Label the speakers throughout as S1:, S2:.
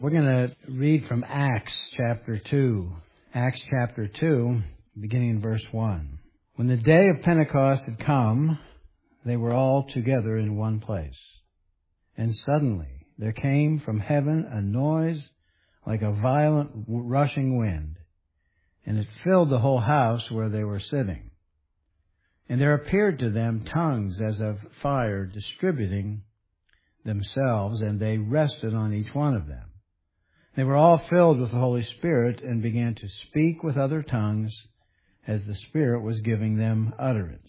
S1: We're going to read from Acts chapter 2. Acts chapter 2, beginning in verse 1. When the day of Pentecost had come, they were all together in one place. And suddenly there came from heaven a noise like a violent rushing wind, and it filled the whole house where they were sitting. And there appeared to them tongues as of fire distributing themselves, and they rested on each one of them. They were all filled with the Holy Spirit and began to speak with other tongues as the Spirit was giving them utterance.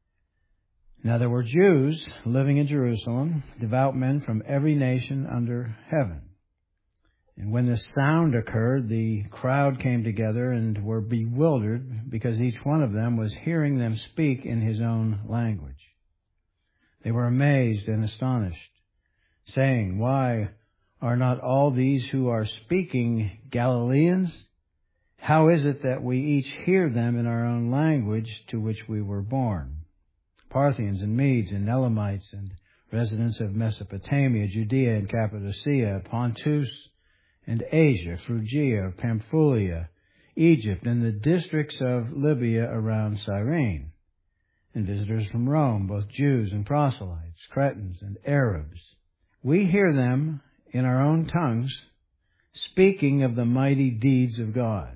S1: Now there were Jews living in Jerusalem, devout men from every nation under heaven. And when this sound occurred, the crowd came together and were bewildered because each one of them was hearing them speak in his own language. They were amazed and astonished, saying, "Why are not all these who are speaking Galileans? How is it that we each hear them in our own language to which we were born? Parthians and Medes and Elamites and residents of Mesopotamia, Judea and Cappadocia, Pontus and Asia, Phrygia, Pamphylia, Egypt, and the districts of Libya around Cyrene, and visitors from Rome, both Jews and proselytes, Cretans and Arabs. We hear them in our own tongues, speaking of the mighty deeds of God."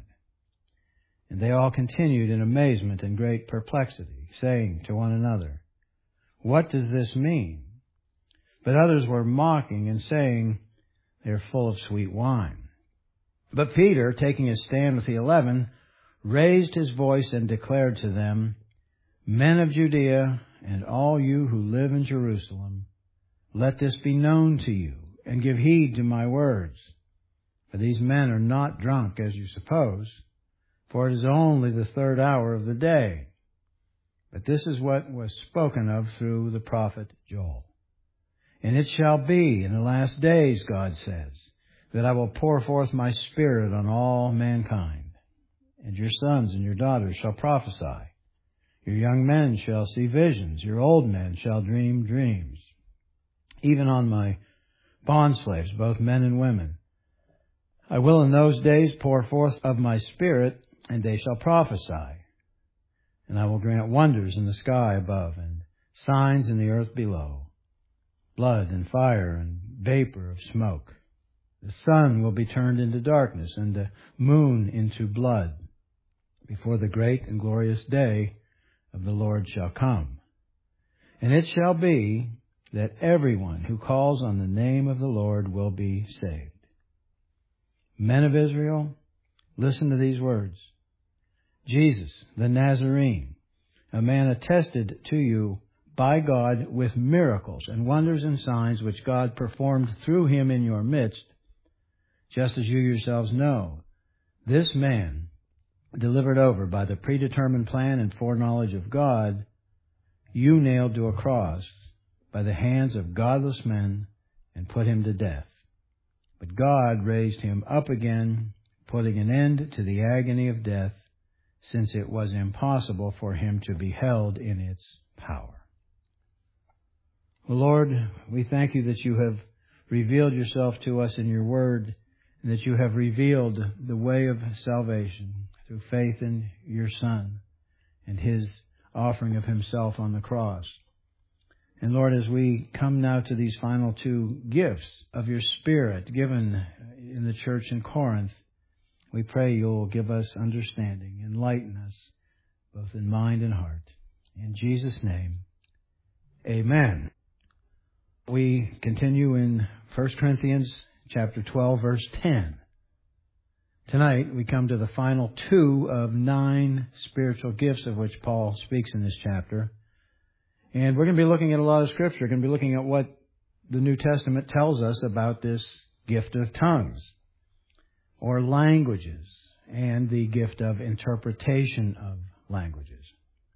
S1: And they all continued in amazement and great perplexity, saying to one another, "What does this mean?" But others were mocking and saying, "They are full of sweet wine." But Peter, taking his stand with the 11, raised his voice and declared to them, "Men of Judea, and all you who live in Jerusalem, let this be known to you, and give heed to my words. For these men are not drunk, as you suppose, for it is only the third hour of the day. But this is what was spoken of through the prophet Joel. And it shall be in the last days, God says, that I will pour forth my Spirit on all mankind. And your sons and your daughters shall prophesy. Your young men shall see visions. Your old men shall dream dreams. Even on my bondslaves, both men and women, I will in those days pour forth of my Spirit, and they shall prophesy. And I will grant wonders in the sky above and signs in the earth below, blood and fire and vapor of smoke. The sun will be turned into darkness and the moon into blood before the great and glorious day of the Lord shall come. And it shall be that everyone who calls on the name of the Lord will be saved. Men of Israel, listen to these words. Jesus, the Nazarene, a man attested to you by God with miracles and wonders and signs which God performed through him in your midst, just as you yourselves know. This man, delivered over by the predetermined plan and foreknowledge of God, you nailed to a cross by the hands of godless men and put him to death. But God raised him up again, putting an end to the agony of death, since it was impossible for him to be held in its power. Well, Lord, we thank you that you have revealed yourself to us in your word, and that you have revealed the way of salvation through faith in your Son and his offering of himself on the cross. And Lord, as we come now to these final two gifts of your Spirit given in the church in Corinth, we pray you'll give us understanding, enlighten us, both in mind and heart. In Jesus' name, amen. We continue in 1 Corinthians chapter 12, verse 10. Tonight, we come to the final two of 9 spiritual gifts of which Paul speaks in this chapter. And we're going to be looking at a lot of Scripture. We're going to be looking at what the New Testament tells us about this gift of tongues, or languages, and the gift of interpretation of languages.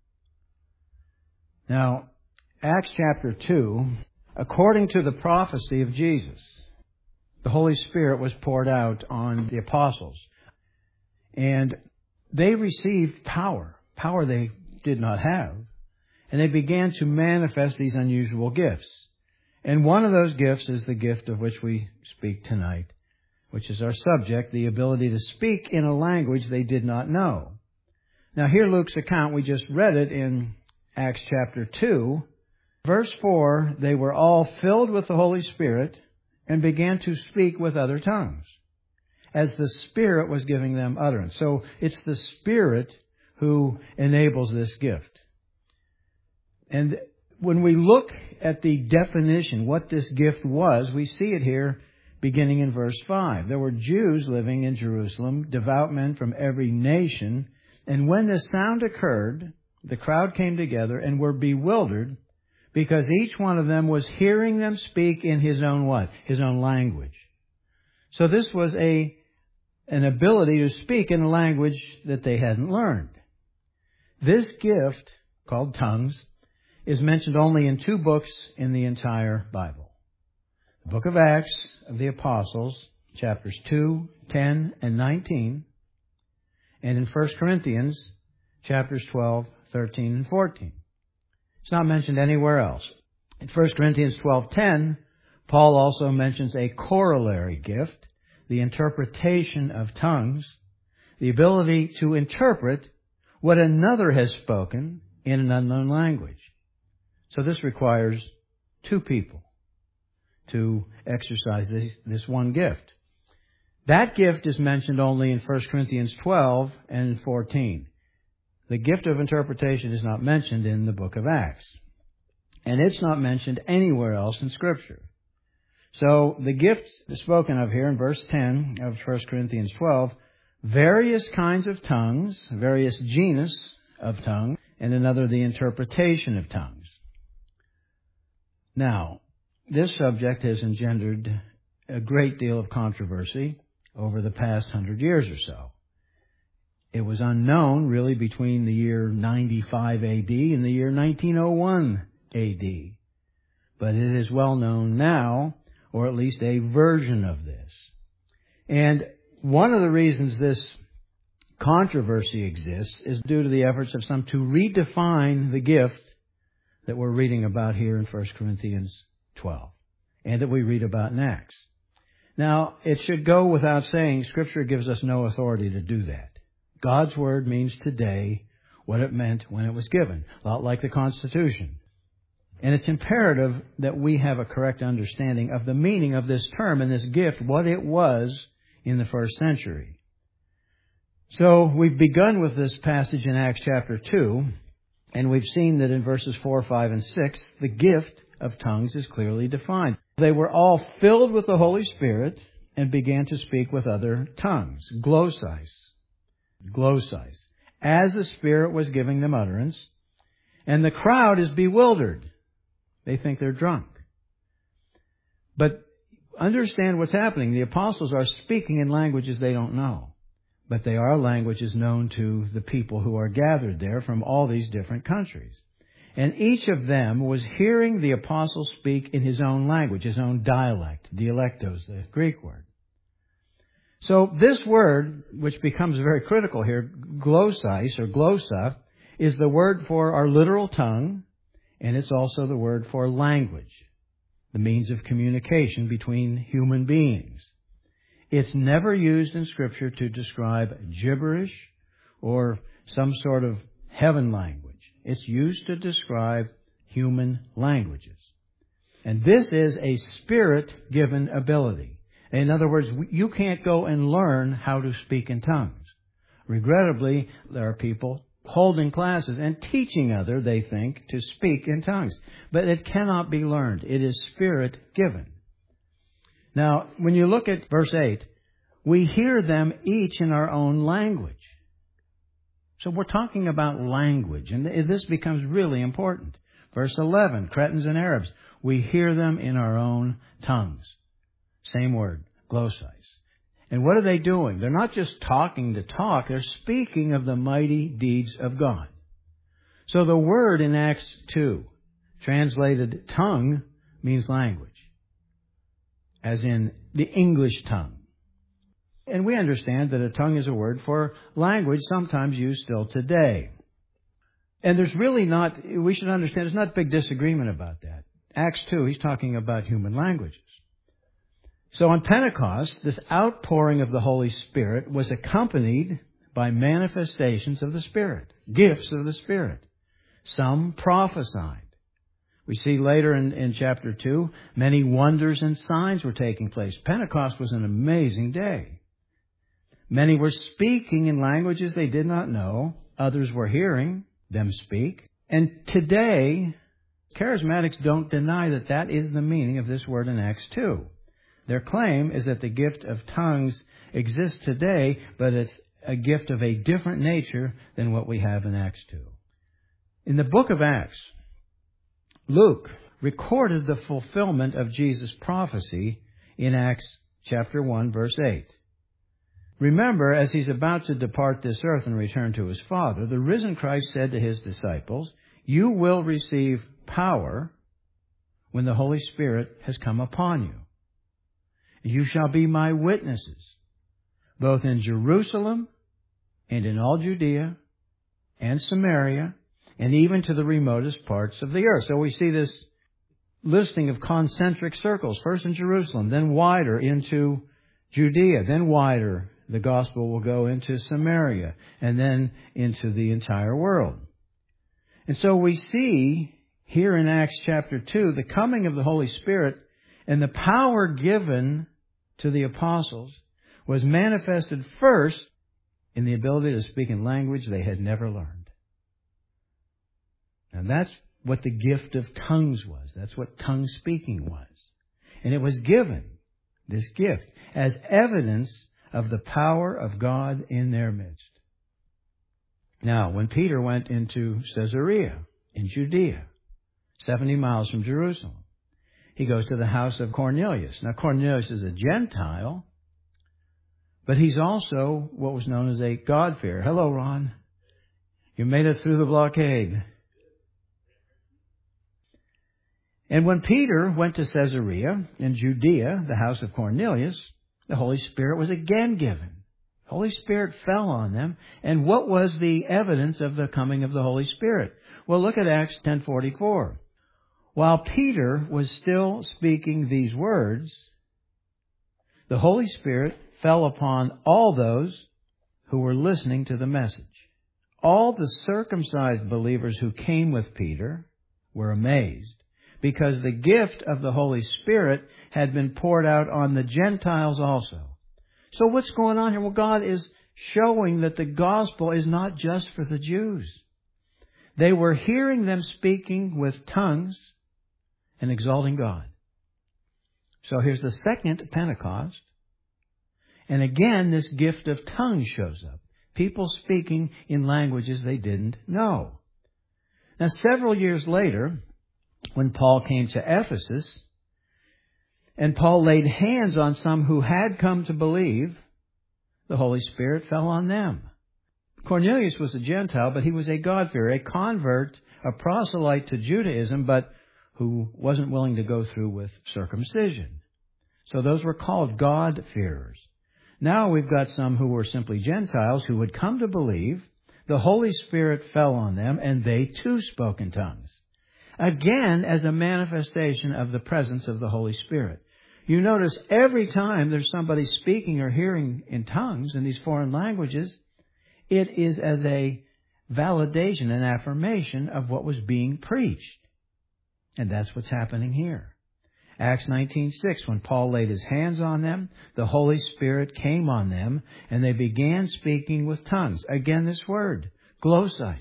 S1: Now, Acts chapter 2, according to the prophecy of Jesus, the Holy Spirit was poured out on the apostles, and they received power they did not have. And they began to manifest these unusual gifts. And one of those gifts is the gift of which we speak tonight, which is our subject, the ability to speak in a language they did not know. Now here Luke's account, we just read it in Acts chapter 2. Verse 4, they were all filled with the Holy Spirit and began to speak with other tongues, as the Spirit was giving them utterance. So it's the Spirit who enables this gift. And when we look at the definition, what this gift was, we see it here beginning in verse 5. There were Jews living in Jerusalem, devout men from every nation, and when this sound occurred, the crowd came together and were bewildered, because each one of them was hearing them speak in his own what? His own language. So this was an ability to speak in a language that they hadn't learned. This gift, called tongues, is mentioned only in 2 books in the entire Bible. The book of Acts of the Apostles, chapters 2, 10, and 19, and in 1 Corinthians, chapters 12, 13, and 14. It's not mentioned anywhere else. In 1 Corinthians 12:10, Paul also mentions a corollary gift, the interpretation of tongues, the ability to interpret what another has spoken in an unknown language. So this requires 2 people to exercise this one gift. That gift is mentioned only in 1 Corinthians 12 and 14. The gift of interpretation is not mentioned in the book of Acts. And it's not mentioned anywhere else in Scripture. So the gift spoken of here in verse 10 of 1 Corinthians 12, various kinds of tongues, various genus of tongue, and another the interpretation of tongues. Now, this subject has engendered a great deal of controversy over the past 100 years or so. It was unknown, really, between the year 95 AD and the year 1901 AD. But it is well known now, or at least a version of this. And one of the reasons this controversy exists is due to the efforts of some to redefine the gift that we're reading about here in 1 Corinthians 12, and that we read about in Acts. Now, it should go without saying, Scripture gives us no authority to do that. God's Word means today what it meant when it was given, a lot like the Constitution. And it's imperative that we have a correct understanding of the meaning of this term and this gift, what it was in the first century. So we've begun with this passage in Acts chapter 2, and we've seen that in verses 4, 5, and 6, the gift of tongues is clearly defined. They were all filled with the Holy Spirit and began to speak with other tongues, glossais, as the Spirit was giving them utterance. And the crowd is bewildered. They think they're drunk. But understand what's happening. The apostles are speaking in languages they don't know. But they are languages known to the people who are gathered there from all these different countries. And each of them was hearing the apostle speak in his own language, his own dialect, dialectos, the Greek word. So this word, which becomes very critical here, glossais or glossa, is the word for our literal tongue, and it's also the word for language, the means of communication between human beings. It's never used in Scripture to describe gibberish or some sort of heaven language. It's used to describe human languages. And this is a Spirit-given ability. In other words, you can't go and learn how to speak in tongues. Regrettably, there are people holding classes and teaching others, they think, to speak in tongues. But it cannot be learned. It is Spirit-given. Now, when you look at verse 8, we hear them each in our own language. So we're talking about language, and this becomes really important. Verse 11, Cretans and Arabs, we hear them in our own tongues. Same word, glossais. And what are they doing? They're not just talking to talk, they're speaking of the mighty deeds of God. So the word in Acts 2, translated tongue, means language, as in the English tongue. And we understand that a tongue is a word for language, sometimes used still today. And there's really not, we should understand, there's not big disagreement about that. Acts 2, he's talking about human languages. So on Pentecost, this outpouring of the Holy Spirit was accompanied by manifestations of the Spirit, gifts of the Spirit. Some prophesied. We see later in chapter 2, many wonders and signs were taking place. Pentecost was an amazing day. Many were speaking in languages they did not know. Others were hearing them speak. And today, charismatics don't deny that that is the meaning of this word in Acts 2. Their claim is that the gift of tongues exists today, but it's a gift of a different nature than what we have in Acts 2. In the book of Acts, Luke recorded the fulfillment of Jesus' prophecy in Acts chapter 1, verse 8. Remember, as he's about to depart this earth and return to his Father, the risen Christ said to his disciples, "You will receive power when the Holy Spirit has come upon you. You shall be my witnesses, both in Jerusalem and in all Judea and Samaria, and even to the remotest parts of the earth." So we see this listing of concentric circles, first in Jerusalem, then wider into Judea, then wider. The gospel will go into Samaria, and then into the entire world. And so we see here in Acts chapter 2 the coming of the Holy Spirit, and the power given to the apostles was manifested first in the ability to speak in language they had never learned. And that's what the gift of tongues was. That's what tongue speaking was. And it was given, this gift, as evidence of the power of God in their midst. Now, when Peter went into Caesarea in Judea, 70 miles from Jerusalem, he goes to the house of Cornelius. Now, Cornelius is a Gentile, but he's also what was known as a God-fearer. Hello, Ron. You made it through the blockade. And when Peter went to Caesarea in Judea, the house of Cornelius, the Holy Spirit was again given. The Holy Spirit fell on them. And what was the evidence of the coming of the Holy Spirit? Well, look at Acts 10:44. While Peter was still speaking these words, the Holy Spirit fell upon all those who were listening to the message. All the circumcised believers who came with Peter were amazed, because the gift of the Holy Spirit had been poured out on the Gentiles also. So what's going on here? Well, God is showing that the gospel is not just for the Jews. They were hearing them speaking with tongues and exalting God. So here's the second Pentecost. And again, this gift of tongues shows up. People speaking in languages they didn't know. Now, several years later, when Paul came to Ephesus, and Paul laid hands on some who had come to believe, the Holy Spirit fell on them. Cornelius was a Gentile, but he was a God-fearer, a convert, a proselyte to Judaism, but who wasn't willing to go through with circumcision. So those were called God-fearers. Now we've got some who were simply Gentiles who had come to believe. The Holy Spirit fell on them, and they too spoke in tongues. Again, as a manifestation of the presence of the Holy Spirit. You notice every time there's somebody speaking or hearing in tongues in these foreign languages, it is as a validation, an affirmation of what was being preached. And that's what's happening here. Acts 19:6, when Paul laid his hands on them, the Holy Spirit came on them, and they began speaking with tongues. Again, this word, glossa,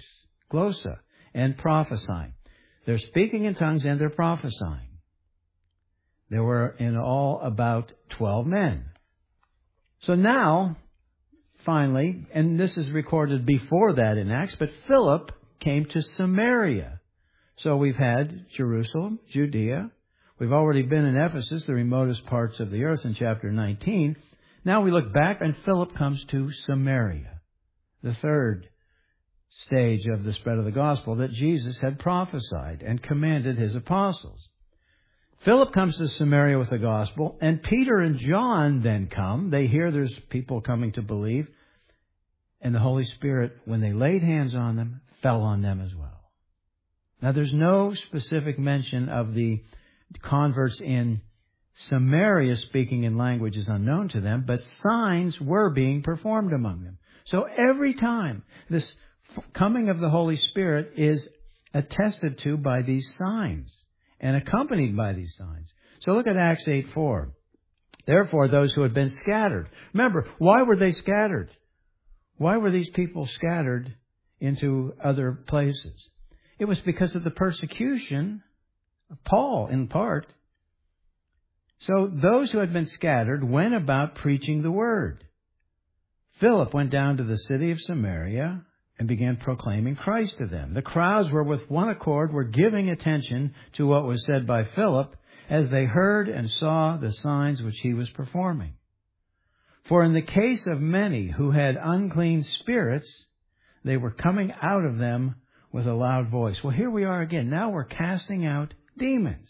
S1: and prophesying. They're speaking in tongues and they're prophesying. There were in all about 12 men. So now, finally, and this is recorded before that in Acts, but Philip came to Samaria. So we've had Jerusalem, Judea. We've already been in Ephesus, the remotest parts of the earth, in chapter 19. Now we look back, and Philip comes to Samaria, the third stage of the spread of the gospel that Jesus had prophesied and commanded his apostles. Philip comes to Samaria with the gospel, and Peter and John then come. They hear there's people coming to believe, and the Holy Spirit, when they laid hands on them, fell on them as well. Now, there's no specific mention of the converts in Samaria speaking in languages unknown to them, but signs were being performed among them. So every time this coming of the Holy Spirit is attested to by these signs and accompanied by these signs. So look at Acts 8:4. Therefore, those who had been scattered. Remember, why were they scattered? Why were these people scattered into other places? It was because of the persecution of Paul, in part. So those who had been scattered went about preaching the word. Philip went down to the city of Samaria and began proclaiming Christ to them. The crowds were with one accord, were giving attention to what was said by Philip as they heard and saw the signs which he was performing. For in the case of many who had unclean spirits, they were coming out of them with a loud voice. Well, here we are again. Now we're casting out demons.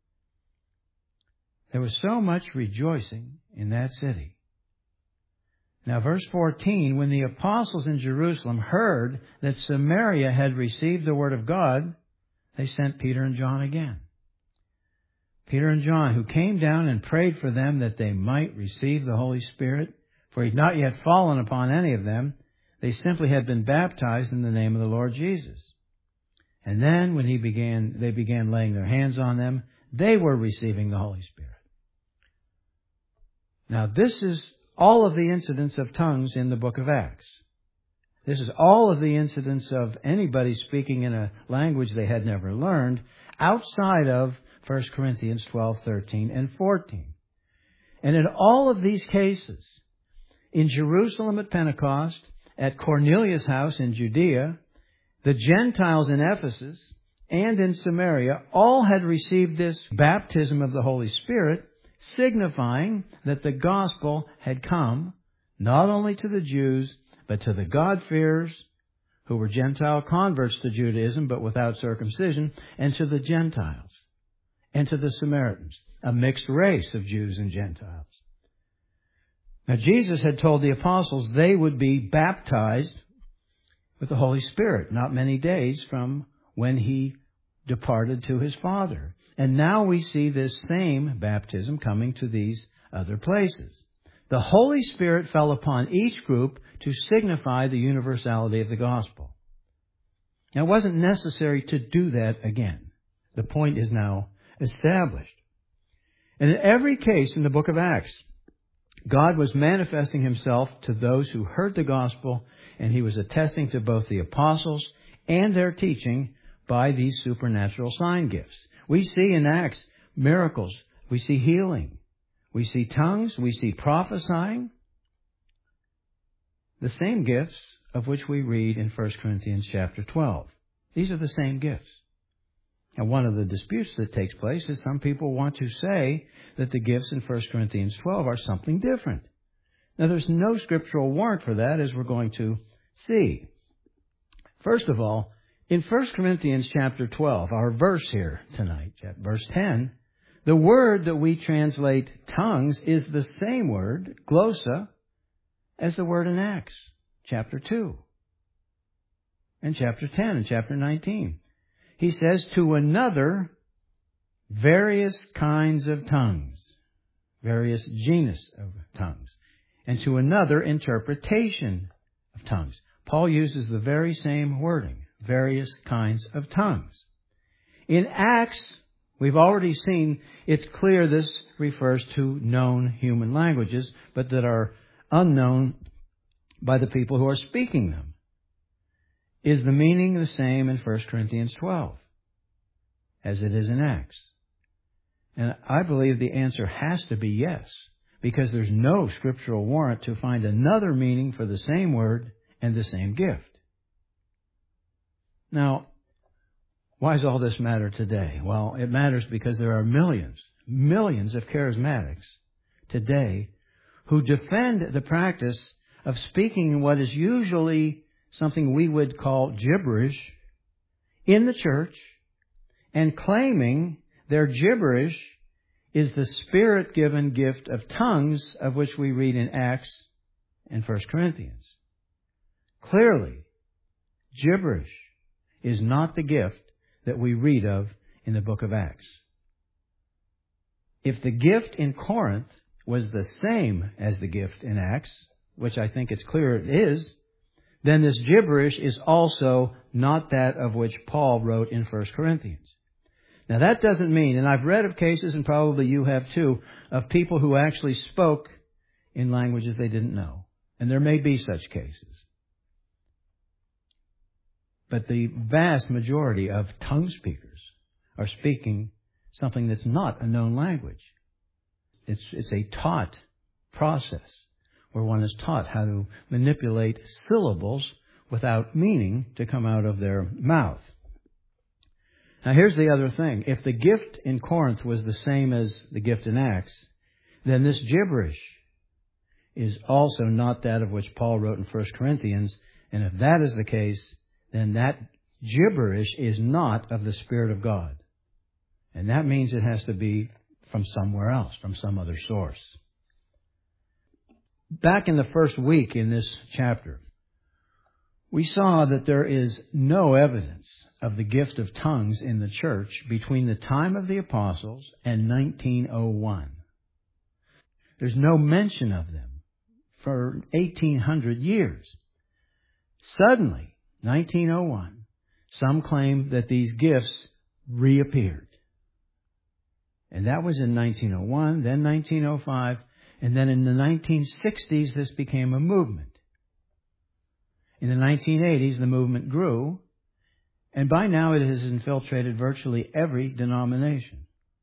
S1: There was so much rejoicing in that city. Now, verse 14, when the apostles in Jerusalem heard that Samaria had received the word of God, they sent Peter and John again. Peter and John, who came down and prayed for them that they might receive the Holy Spirit, for he had not yet fallen upon any of them. They simply had been baptized in the name of the Lord Jesus. And then when they began laying their hands on them, they were receiving the Holy Spirit. Now, this is all of the incidents of tongues in the book of Acts. This is all of the incidents of anybody speaking in a language they had never learned outside of 1 Corinthians 12, 13, and 14. And in all of these cases, in Jerusalem at Pentecost, at Cornelius' house in Judea, the Gentiles in Ephesus, and in Samaria, all had received this baptism of the Holy Spirit, signifying that the gospel had come not only to the Jews, but to the God-fearers, who were Gentile converts to Judaism, but without circumcision, and to the Gentiles, and to the Samaritans, a mixed race of Jews and Gentiles. Now, Jesus had told the apostles they would be baptized with the Holy Spirit not many days from when he departed to his Father. And now we see this same baptism coming to these other places. The Holy Spirit fell upon each group to signify the universality of the gospel. Now, it wasn't necessary to do that again. The point is now established. And in every case in the book of Acts, God was manifesting himself to those who heard the gospel, and he was attesting to both the apostles and their teaching by these supernatural sign gifts. We see in Acts miracles. We see healing. We see tongues. We see prophesying. The same gifts of which we read in 1 Corinthians chapter 12. These are the same gifts. And one of the disputes that takes place is some people want to say that the gifts in 1 Corinthians 12 are something different. Now, there's no scriptural warrant for that, as we're going to see. First of all, in 1 Corinthians chapter 12, our verse here tonight, verse 10, the word that we translate tongues is the same word, glossa, as the word in Acts chapter 2 and chapter 10 and chapter 19. He says, to another, various kinds of tongues, various genus of tongues, and to another, interpretation of tongues. Paul uses the very same wording, various kinds of tongues. In Acts, we've already seen it's clear this refers to known human languages, but that are unknown by the people who are speaking them. Is the meaning the same in 1 Corinthians 12 as it is in Acts? And I believe the answer has to be yes, because there's no scriptural warrant to find another meaning for the same word and the same gift. Now, why does all this matter today? Well, it matters because there are millions of charismatics today who defend the practice of speaking in what is usually something we would call gibberish in the church, and claiming their gibberish is the Spirit-given gift of tongues of which we read in Acts and 1 Corinthians. Clearly, gibberish is not the gift that we read of in the book of Acts. if the gift in Corinth was the same as the gift in Acts, which I think it's clear it is, then this gibberish is also not that of which Paul wrote in 1 Corinthians. Now that doesn't mean, and I've read of cases, and probably you have too, of people who actually spoke in languages they didn't know. And there may be such cases. But the vast majority of tongue speakers are speaking something that's not a known language. It's a taught process where one is taught how to manipulate syllables without meaning to come out of their mouth. Now here's the other thing. If the gift in Corinth was the same as the gift in Acts, then this gibberish is also not that of which Paul wrote in 1 Corinthians. And if that is the case, then that gibberish is not of the Spirit of God. And that means it has to be from somewhere else, from some other source. Back in the first week in this chapter, we saw that there is no evidence of the gift of tongues in the church between the time of the apostles and 1901. There's no mention of them for 1800 years. Suddenly, 1901, some claim that these gifts reappeared. And that was in 1901, then 1905, and then in the 1960s this became a movement. In the 1980s the movement grew, and by now it has infiltrated virtually every denomination.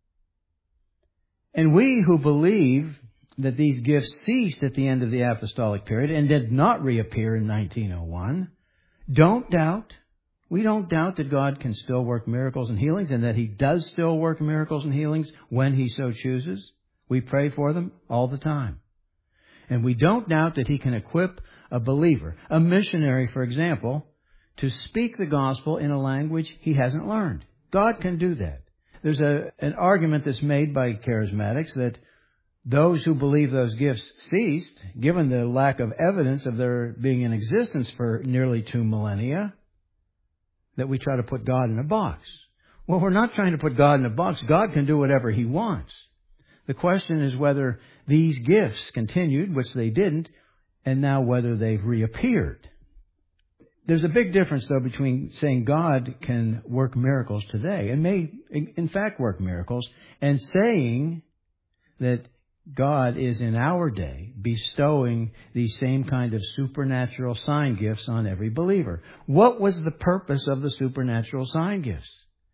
S1: And we who believe that these gifts ceased at the end of the apostolic period and did not reappear in 1901, don't doubt. We don't doubt that God can still work miracles and healings and that He does still work miracles and healings when He so chooses. We pray for them all the time. And we don't doubt that He can equip a believer, a missionary, for example, to speak the gospel in a language he hasn't learned. God can do that. There's an argument that's made by charismatics that those who believe those gifts ceased, given the lack of evidence of their being in existence for nearly 2 millennia, that we try to put God in a box. Well, we're not trying to put God in a box. God can do whatever He wants. The question is whether these gifts continued, which they didn't, and now whether they've reappeared. There's a big difference, though, between saying God can work miracles today, and may, in fact, work miracles, and saying that God is in our day bestowing these same kind of supernatural sign gifts on every believer. What was the purpose of the supernatural sign gifts?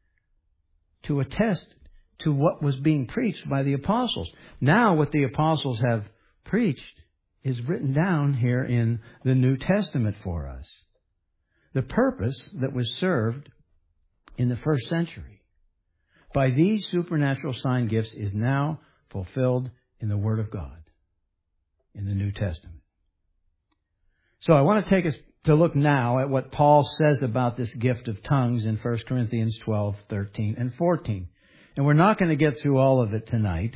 S1: To attest to what was being preached by the apostles. Now what the apostles have preached is written down here in the New Testament for us. The purpose that was served in the first century by these supernatural sign gifts is now fulfilled in the Word of God, in the New Testament. So I want to take us to look now at what Paul says about this gift of tongues in 1 Corinthians 12, 13, and 14. And we're not going to get through all of it tonight.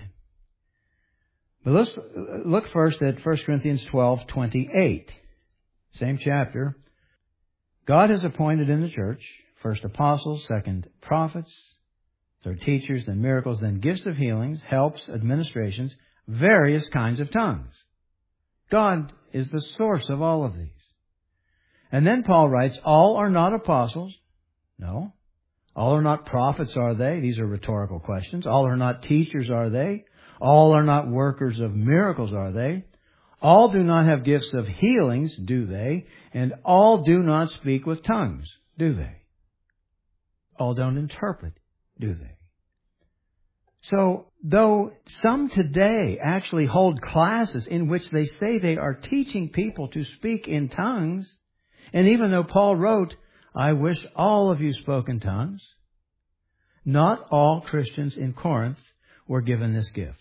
S1: But let's look first at 1 Corinthians 12, 28. Same chapter. God has appointed in the church, first apostles, second prophets, third teachers, then miracles, then gifts of healings, helps, administrations, various kinds of tongues. God is the source of all of these. And then Paul writes, all are not apostles. No. All are not prophets, are they? These are rhetorical questions. All are not teachers, are they? All are not workers of miracles, are they? All do not have gifts of healings, do they? And all do not speak with tongues, do they? All don't interpret, do they? So, though some today actually hold classes in which they say they are teaching people to speak in tongues, and even though Paul wrote, I wish all of you spoke in tongues, not all Christians in Corinth were given this gift.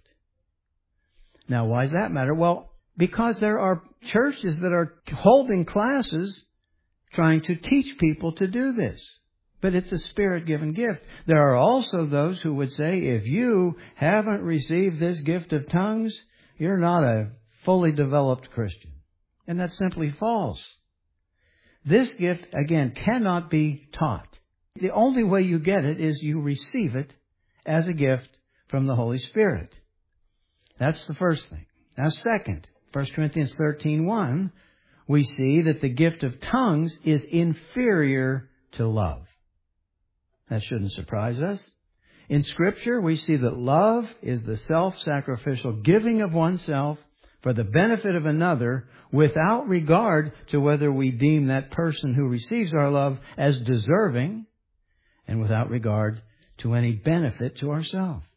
S1: Now, why does that matter? Well, because there are churches that are holding classes trying to teach people to do this. But it's a Spirit-given gift. There are also those who would say, if you haven't received this gift of tongues, you're not a fully developed Christian. And that's simply false. This gift, again, cannot be taught. The only way you get it is you receive it as a gift from the Holy Spirit. That's the first thing. Now second, 1 Corinthians 13:1, we see that the gift of tongues is inferior to love. That shouldn't surprise us. In Scripture, we see that love is the self-sacrificial giving of oneself for the benefit of another without regard to whether we deem that person who receives our love as deserving and without regard to any benefit to ourselves.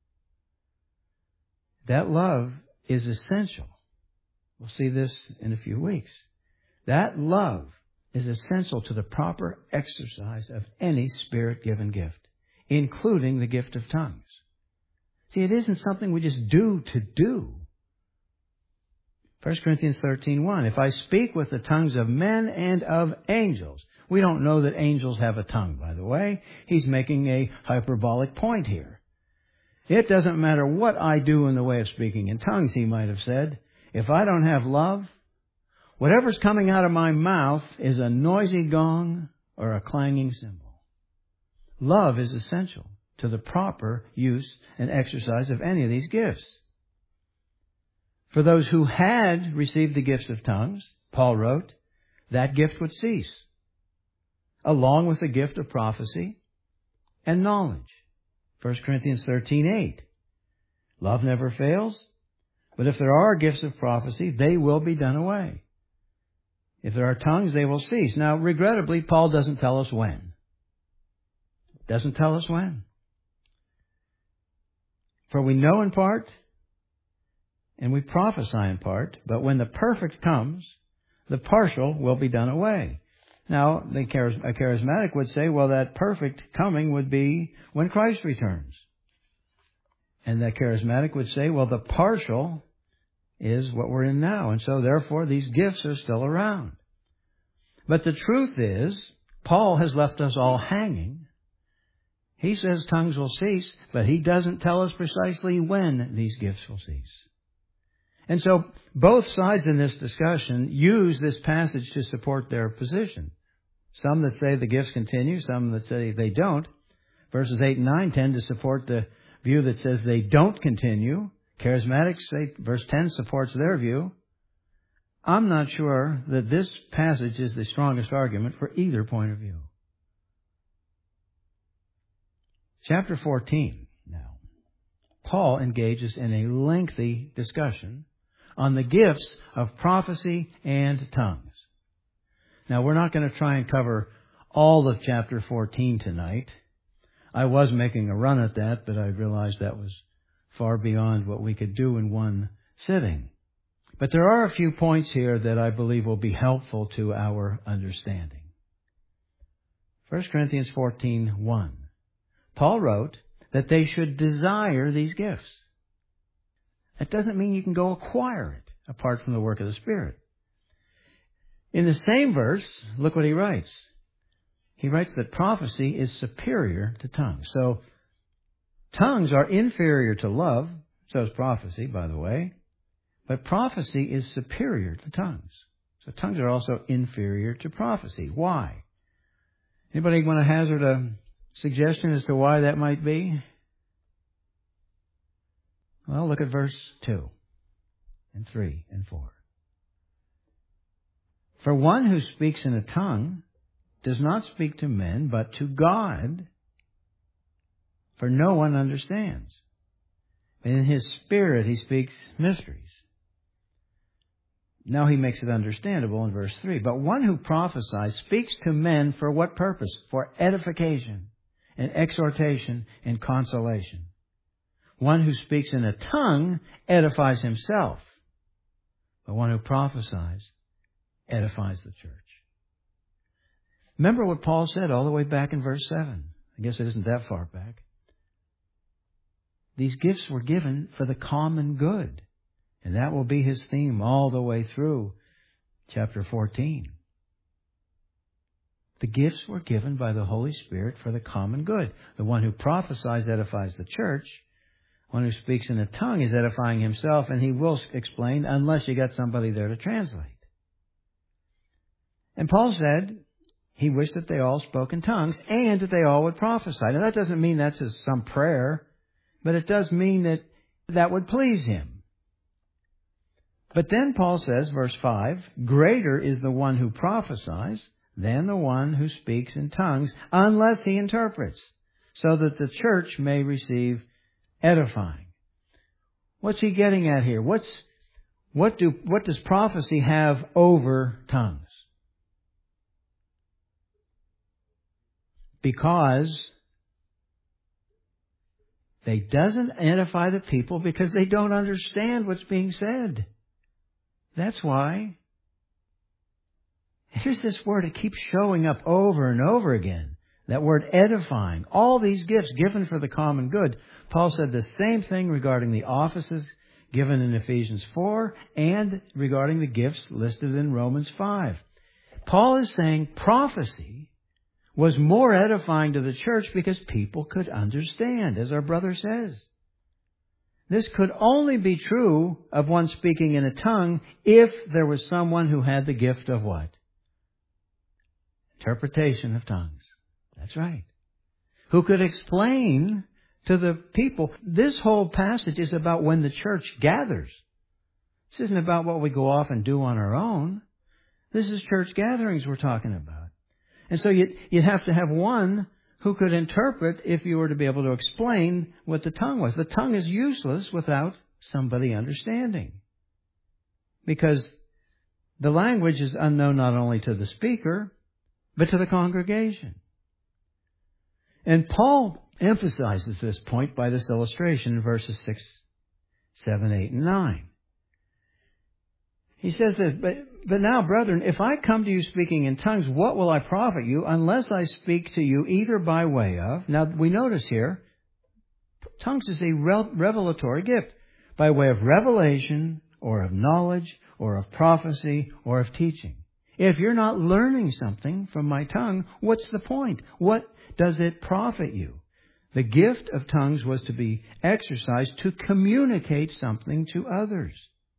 S1: That love is essential. We'll see this in a few weeks. That love is essential to the proper exercise of any Spirit-given gift, including the gift of tongues. See, it isn't something we just do to do. 1 Corinthians 13:1, if I speak with the tongues of men and of angels. We don't know that angels have a tongue, by the way. He's making a hyperbolic point here. It doesn't matter what I do in the way of speaking in tongues, he might have said. If I don't have love, whatever's coming out of my mouth is a noisy gong or a clanging cymbal. Love is essential to the proper use and exercise of any of these gifts. For those who had received the gifts of tongues, Paul wrote, that gift would cease, along with the gift of prophecy and knowledge. 1 Corinthians 13:8. Love never fails, but if there are gifts of prophecy, they will be done away. If there are tongues, they will cease. Now, regrettably, Paul doesn't tell us when. Doesn't tell us when. For we know in part, and we prophesy in part, but when the perfect comes, the partial will be done away. Now, a charismatic would say, well, that perfect coming would be when Christ returns. And that charismatic would say, well, the partial is what we're in now. And so, therefore, these gifts are still around. But the truth is, Paul has left us all hanging. He says tongues will cease, but he doesn't tell us precisely when these gifts will cease. And so, both sides in this discussion use this passage to support their position. Some that say the gifts continue, some that say they don't. Verses 8 and 9 tend to support the view that says they don't continue. Charismatics say verse 10 supports their view. I'm not sure that this passage is the strongest argument for either point of view. Chapter 14 now. Paul engages in a lengthy discussion on the gifts of prophecy and tongues. Now, we're not going to try and cover all of chapter 14 tonight. I was making a run at that, but I realized that was far beyond what we could do in one sitting. But there are a few points here that I believe will be helpful to our understanding. 1 Corinthians 14:1. Paul wrote that they should desire these gifts. That doesn't mean you can go acquire it apart from the work of the Spirit. In the same verse, look what he writes. He writes that prophecy is superior to tongues. So, tongues are inferior to love. So is prophecy, by the way. But prophecy is superior to tongues. So tongues are also inferior to prophecy. Why? Anybody want to hazard a suggestion as to why that might be? Well, look at verse 2 and 3 and 4. For one who speaks in a tongue does not speak to men, but to God, for no one understands. In his spirit he speaks mysteries. Now he makes it understandable in verse 3. But one who prophesies speaks to men for what purpose? For edification and exhortation and consolation. One who speaks in a tongue edifies himself. But one who prophesies edifies the church. Remember what Paul said all the way back in verse 7. I guess it isn't that far back. These gifts were given for the common good. And that will be his theme all the way through chapter 14. The gifts were given by the Holy Spirit for the common good. The one who prophesies edifies the church. One who speaks in a tongue is edifying himself, and he will explain unless you got somebody there to translate. And Paul said he wished that they all spoke in tongues and that they all would prophesy. Now that doesn't mean that's some prayer. but it does mean that that would please Him. But then Paul says, verse 5, greater is the one who prophesies than the one who speaks in tongues, unless he interprets, so that the church may receive edifying. What's he getting at here? What does prophecy have over tongues? Because they doesn't edify the people because they don't understand what's being said. That's why. Here's this word, it keeps showing up over and over again. That word edifying. All these gifts given for the common good. Paul said the same thing regarding the offices given in Ephesians 4 and regarding the gifts listed in Romans 5. Paul is saying prophecy was more edifying to the church because people could understand, as our brother says. This could only be true of one speaking in a tongue if there was someone who had the gift of what? Interpretation of tongues. That's right. Who could explain to the people. This whole passage is about when the church gathers. This isn't about what we go off and do on our own. This is church gatherings we're talking about. And so you'd have to have one who could interpret if you were to be able to explain what the tongue was. The tongue is useless without somebody understanding. Because the language is unknown not only to the speaker, but to the congregation. And Paul emphasizes this point by this illustration in verses 6, 7, 8, and 9. He says this, but now, brethren, if I come to you speaking in tongues, what will I profit you unless I speak to you either by way of... Now, we notice here, tongues is a revelatory gift. By way of revelation, or of knowledge, or of prophecy, or of teaching. If you're not learning something from my tongue, what's the point? What does it profit you? The gift of tongues was to be exercised to communicate something to others.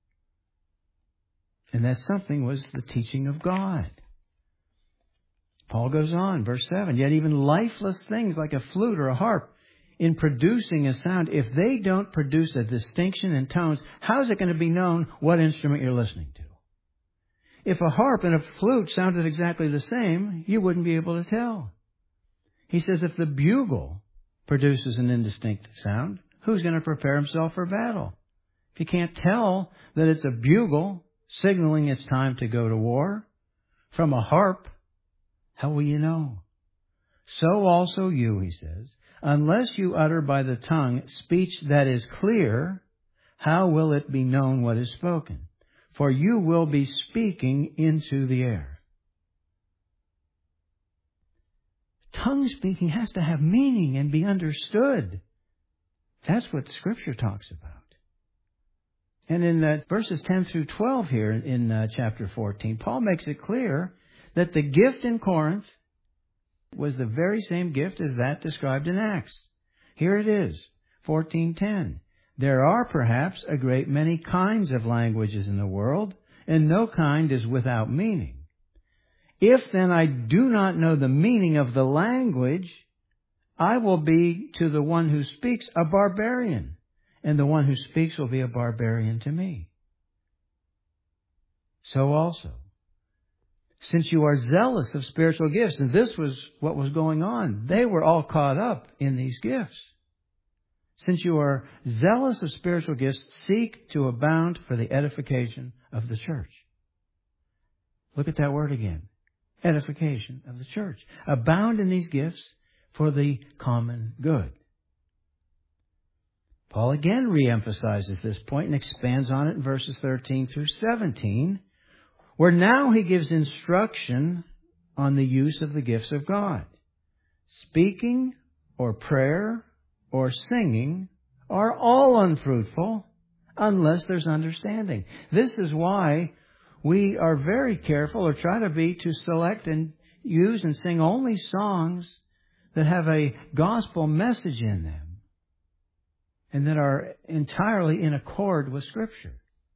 S1: And that something was the teaching of God. Paul goes on, verse 7, yet even lifeless things like a flute or a harp, in producing a sound, if they don't produce a distinction in tones, how is it going to be known what instrument you're listening to? If a harp and a flute sounded exactly the same, you wouldn't be able to tell. He says if the bugle produces an indistinct sound, who's going to prepare himself for battle? If you can't tell that it's a bugle signaling it's time to go to war from a harp, how will you know? So also you, he says, unless you utter by the tongue speech that is clear, how will it be known what is spoken? For you will be speaking into the air. Tongue speaking has to have meaning and be understood. That's what Scripture talks about. And in verses 10 through 12 here in chapter 14, Paul makes it clear that the gift in Corinth was the very same gift as that described in Acts. Here it is, 14:10. There are perhaps a great many kinds of languages in the world, and no kind is without meaning. If then I do not know the meaning of the language, I will be to the one who speaks a barbarian, and the one who speaks will be a barbarian to me. So also, since you are zealous of spiritual gifts, and this was what was going on, they were all caught up in these gifts. Since you are zealous of spiritual gifts, seek to abound for the edification of the church. Look at that word again. Edification of the church. Abound in these gifts for the common good. Paul again reemphasizes this point and expands on it in verses 13 through 17, where now he gives instruction on the use of the gifts of God. Speaking or prayer or singing are all unfruitful unless there's understanding. This is why we are very careful, or try to be, to select and use and sing only songs that have a gospel message in them and that are entirely in accord with Scripture.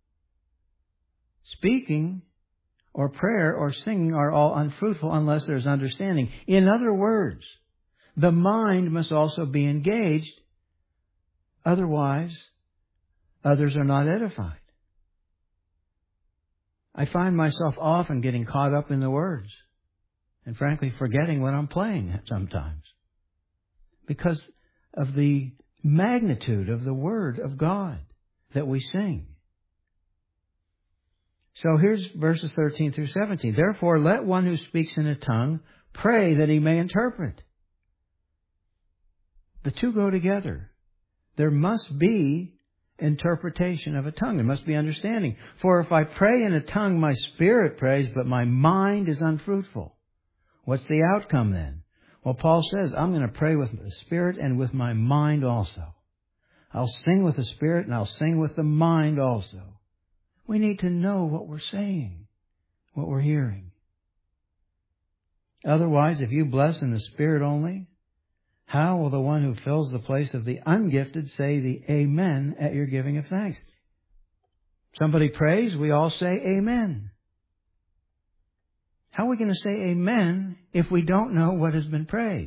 S1: Speaking or prayer or singing are all unfruitful unless there's understanding. In other words, the mind must also be engaged Otherwise, others are not edified. I find myself often getting caught up in the words and frankly forgetting what I'm playing sometimes because of the magnitude of the Word of God that we sing. So here's verses 13 through 17. Therefore, let one who speaks in a tongue pray that he may interpret. The two go together. There must be interpretation of a tongue. There must be understanding. For if I pray in a tongue, my spirit prays, but my mind is unfruitful. What's the outcome then? Well, Paul says, I'm going to pray with the spirit and with my mind also. I'll sing with the spirit and I'll sing with the mind also. We need to know what we're saying, what we're hearing. Otherwise, if you bless in the spirit only, how will the one who fills the place of the ungifted say the amen at your giving of thanks? Somebody prays, we all say amen. How are we going to say amen if we don't know what has been prayed?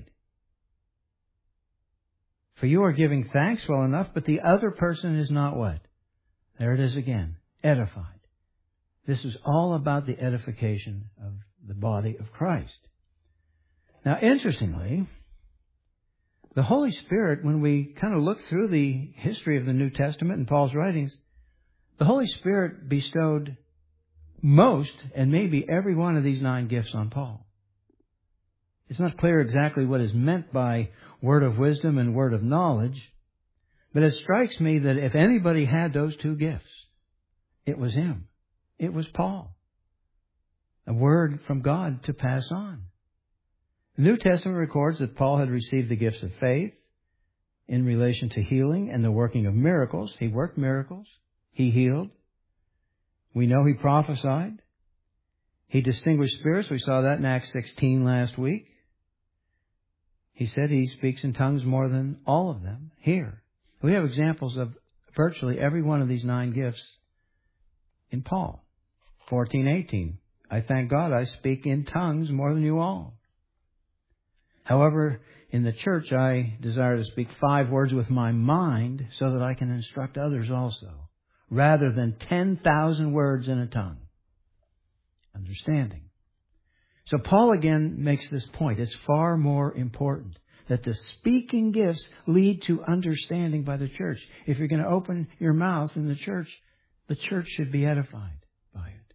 S1: For you are giving thanks well enough, but the other person is not what? There it is again. Edified. This is all about the edification of the body of Christ. Now, interestingly, the Holy Spirit, when we kind of look through the history of the New Testament and Paul's writings, the Holy Spirit bestowed most and maybe every one of these 9 gifts on Paul. It's not clear exactly what is meant by word of wisdom and word of knowledge, but it strikes me that if anybody had those 2 gifts, it was him. It was Paul. A word from God to pass on. The New Testament records that Paul had received the gifts of faith in relation to healing and the working of miracles. He worked miracles. He healed. We know he prophesied. He distinguished spirits. We saw that in Acts 16 last week. He said he speaks in tongues more than all of them here. We have examples of virtually every one of these 9 gifts in Paul. 14:18. I thank God I speak in tongues more than you all. However, in the church I desire to speak 5 words with my mind so that I can instruct others also, rather than 10,000 words in a tongue. Understanding. So Paul again makes this point. It's far more important that the speaking gifts lead to understanding by the church. If you're going to open your mouth in the church should be edified by it.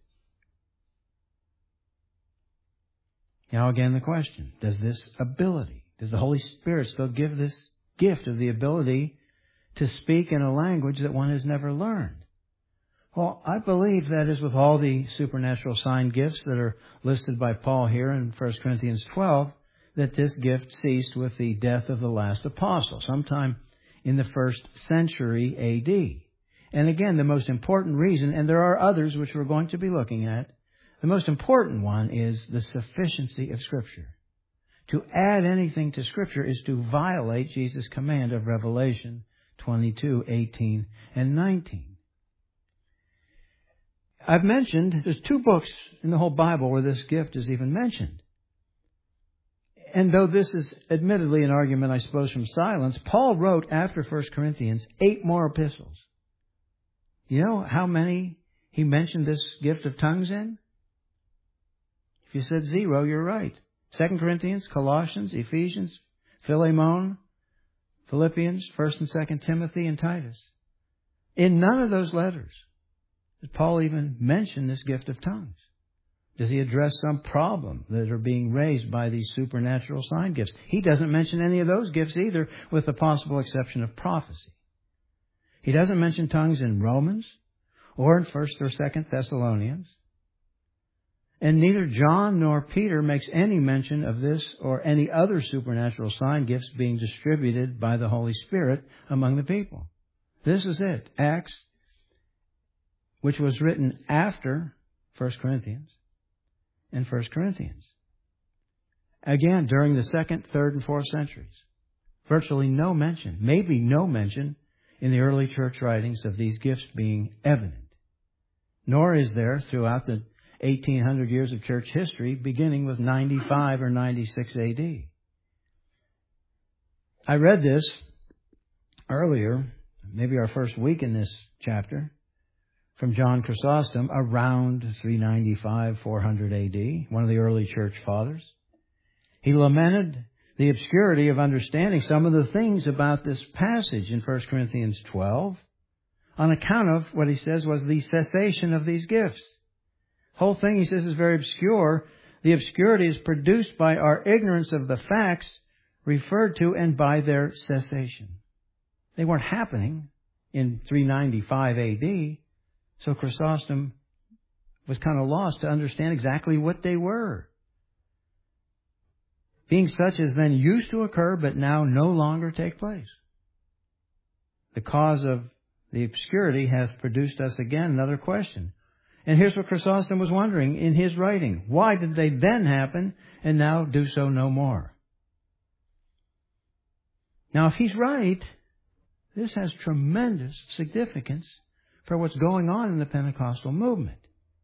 S1: Now again the question, does the Holy Spirit still give this gift of the ability to speak in a language that one has never learned? Well, I believe that is with all the supernatural sign gifts that are listed by Paul here in 1 Corinthians 12, that this gift ceased with the death of the last apostle, sometime in the 1st century A.D. And again, the most important reason, and there are others which we're going to be looking at, the most important one is the sufficiency of Scripture. To add anything to Scripture is to violate Jesus' command of Revelation 22:18 and 19. I've mentioned there's 2 books in the whole Bible where this gift is even mentioned. And though this is admittedly an argument, I suppose, from silence, Paul wrote after 1 Corinthians 8 more epistles. You know how many he mentioned this gift of tongues in? If you said 0, you're right. 2 Corinthians, Colossians, Ephesians, Philemon, Philippians, 1 and 2 Timothy, and Titus. In none of those letters does Paul even mention this gift of tongues. Does he address some problem that are being raised by these supernatural sign gifts? He doesn't mention any of those gifts either, with the possible exception of prophecy. He doesn't mention tongues in Romans or in 1 or 2 Thessalonians. And neither John nor Peter makes any mention of this or any other supernatural sign gifts being distributed by the Holy Spirit among the people. This is it. Acts, which was written after 1 Corinthians and 1 Corinthians. Again, during the 2nd, 3rd, and 4th centuries. Virtually no mention, maybe no mention in the early church writings of these gifts being evident. Nor is there throughout the 1800 years of church history, beginning with 95 or 96 A.D. I read this earlier maybe our first week in this chapter, from John Chrysostom around 395, 400 AD, one of the early church fathers. He lamented the obscurity of understanding some of the things about this passage in 1 Corinthians 12 on account of what he says was the cessation of these gifts. The whole thing, he says, is very obscure. The obscurity is produced by our ignorance of the facts referred to and by their cessation. They weren't happening in 395 AD, so Chrysostom was kind of lost to understand exactly what they were. Being such as then used to occur but now no longer take place. The cause of the obscurity hath produced us again another question. And here's what Chrysostom was wondering in his writing. Why did they then happen and now do so no more? Now, if he's right, this has tremendous significance for what's going on in the Pentecostal movement.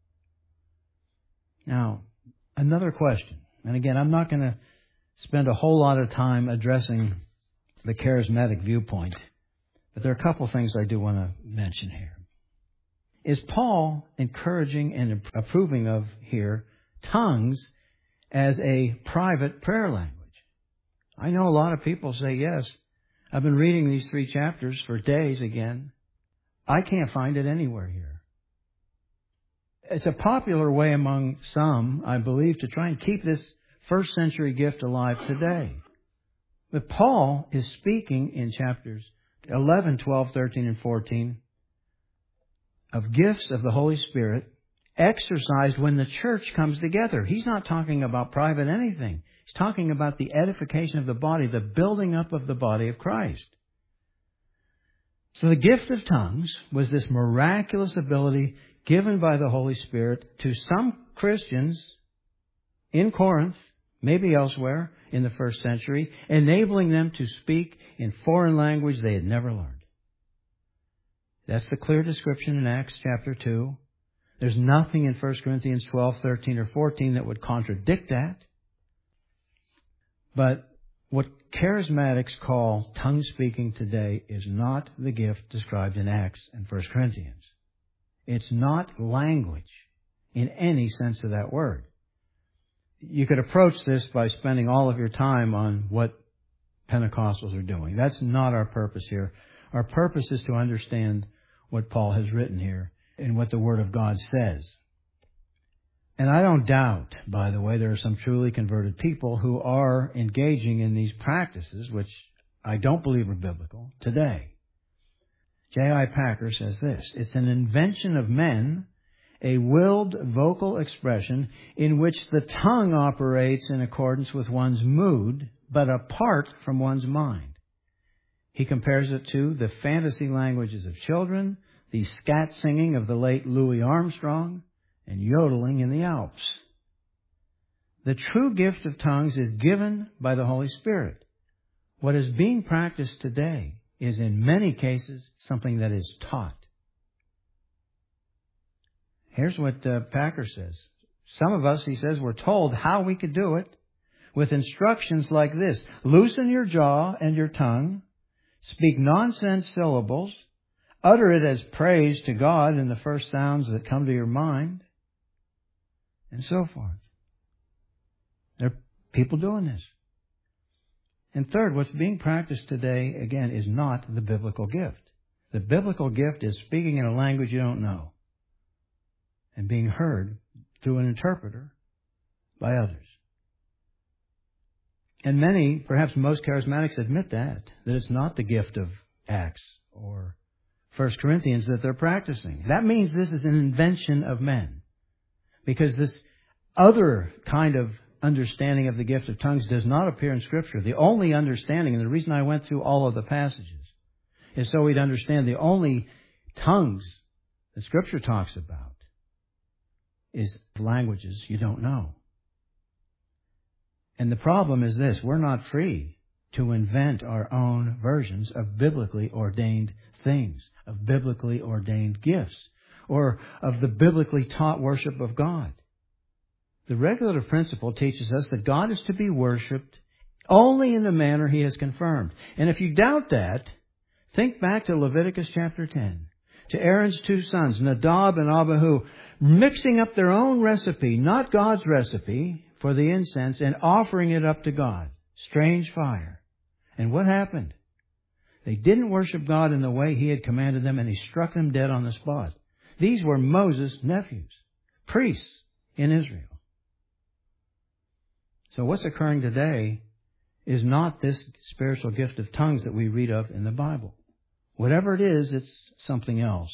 S1: Now, another question. And again, I'm not going to spend a whole lot of time addressing the charismatic viewpoint, but there are a couple things I do want to mention here. Is Paul encouraging and approving of here tongues as a private prayer language? I know a lot of people say yes. I've been reading these 3 chapters for days again. I can't find it anywhere here. It's a popular way among some, I believe, to try and keep this first century gift alive today. But Paul is speaking in chapters 11, 12, 13, and 14 of gifts of the Holy Spirit exercised when the church comes together. He's not talking about private anything. He's talking about the edification of the body, the building up of the body of Christ. So the gift of tongues was this miraculous ability given by the Holy Spirit to some Christians in Corinth, maybe elsewhere in the first century, enabling them to speak in foreign language they had never learned. That's the clear description in Acts chapter 2. There's nothing in 1 Corinthians 12, 13, or 14 that would contradict that. But what charismatics call tongue speaking today is not the gift described in Acts and 1 Corinthians. It's not language in any sense of that word. You could approach this by spending all of your time on what Pentecostals are doing. That's not our purpose here. Our purpose is to understand what Paul has written here and what the Word of God says. And I don't doubt, by the way, there are some truly converted people who are engaging in these practices, which I don't believe are biblical, today. J.I. Packer says this: it's an invention of men, a willed vocal expression in which the tongue operates in accordance with one's mood, but apart from one's mind. He compares it to the fantasy languages of children, the scat singing of the late Louis Armstrong, and yodeling in the Alps. The true gift of tongues is given by the Holy Spirit. What is being practiced today is in many cases something that is taught. Here's what Packer says. Some of us, he says, were told how we could do it with instructions like this: loosen your jaw and your tongue, speak nonsense syllables, utter it as praise to God in the first sounds that come to your mind, and so forth. There are people doing this. And third, what's being practiced today, again, is not the biblical gift. The biblical gift is speaking in a language you don't know and being heard through an interpreter by others. And many, perhaps most charismatics admit that it's not the gift of Acts or 1 Corinthians that they're practicing. That means this is an invention of men. Because this other kind of understanding of the gift of tongues does not appear in Scripture. The only understanding, and the reason I went through all of the passages, is so we'd understand the only tongues that Scripture talks about is languages you don't know. And the problem is this: we're not free to invent our own versions of biblically ordained things, of biblically ordained gifts, or of the biblically taught worship of God. The regulative principle teaches us that God is to be worshipped only in the manner He has confirmed. And if you doubt that, Think back to Leviticus chapter 10. To Aaron's two sons, Nadab and Abihu, mixing up their own recipe, not God's recipe, for the incense and offering it up to God. Strange fire. And what happened? They didn't worship God in the way He had commanded them, and He struck them dead on the spot. These were Moses' nephews, priests in Israel. So what's occurring today is not this spiritual gift of tongues that we read of in the Bible. Whatever it is, it's something else.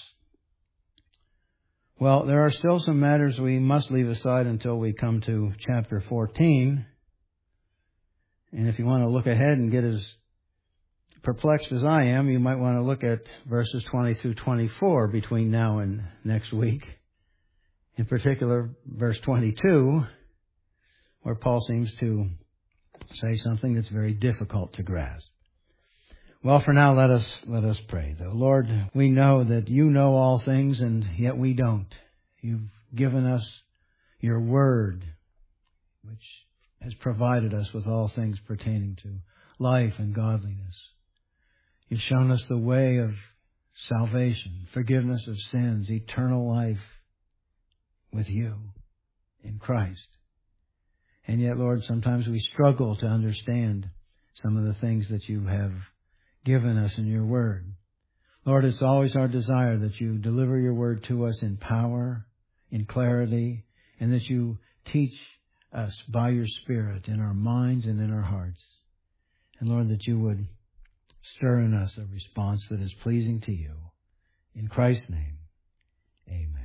S1: Well, there are still some matters we must leave aside until we come to chapter 14. And if you want to look ahead and get as perplexed as I am, you might want to look at verses 20 through 24 between now and next week. In particular, verse 22, where Paul seems to say something that's very difficult to grasp. Well, for now, let us pray. Though, Lord, we know that You know all things, and yet we don't. You've given us Your Word, which has provided us with all things pertaining to life and godliness. You've shown us the way of salvation, forgiveness of sins, eternal life with You in Christ. And yet, Lord, sometimes we struggle to understand some of the things that You have given us in Your Word. Lord, it's always our desire that You deliver Your Word to us in power, in clarity, and that You teach us by Your Spirit in our minds and in our hearts. And Lord, that You would stir in us a response that is pleasing to You. In Christ's name, amen.